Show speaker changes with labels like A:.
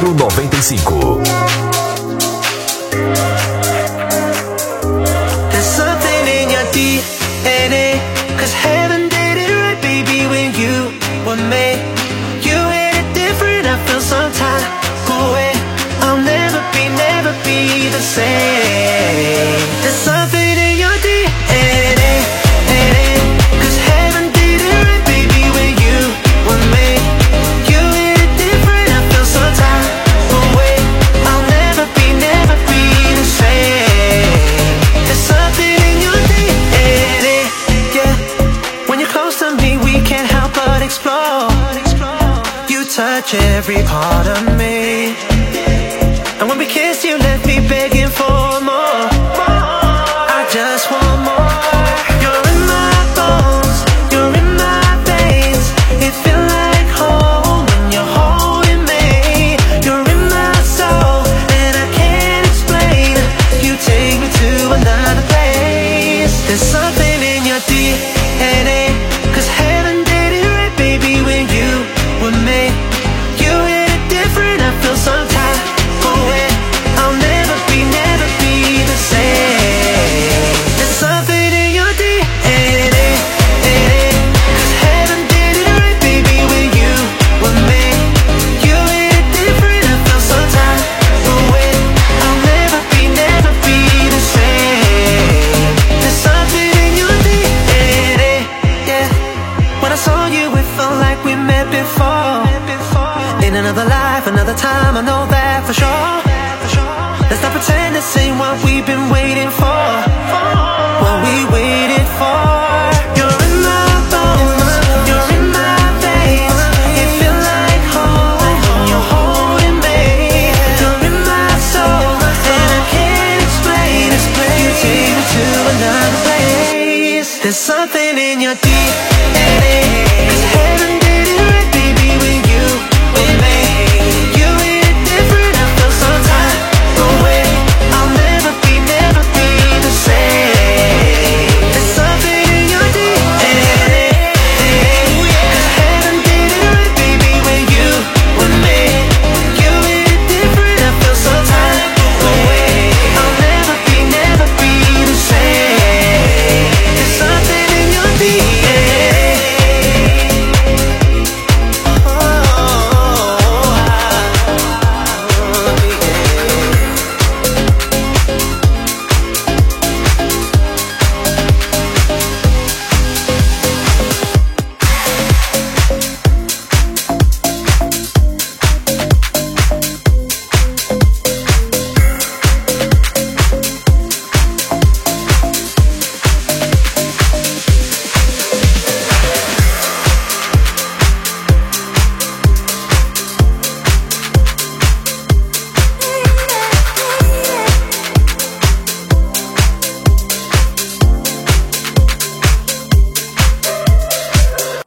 A: no 95.
B: There's something in your DNA, 'cause heaven did it right, baby, when you were made. You hit it different, I feel some time away. I'll never be the same. There's something in your DNA, 'cause heaven did it right, baby, when you were made. You hit it different, I feel some time away. I'll never be the same. There's something in your DNA, yeah. When you're close to me, we can't help but explore. You touch every part of me, and when we kiss, you left me begging for more. I just want more. You're in my bones, you're in my veins. It feels like home when you're holding me. You're in my soul, and I can't explain. You take me to another place. There's something in your DNA, 'cause heaven did it right, baby, when you were made. You hit it different, I feel some time away. I'll never be the same. There's something in your DNA, 'cause heaven did it right, baby, when you were made. You hit it different, I feel some time away. I'll never be the same. There's something in your DNA, yeah. When I saw you, it felt like we met before. In another life, another time, I know that for sure. Let's not pretend this ain't what we've been waiting for. What we waited for. You're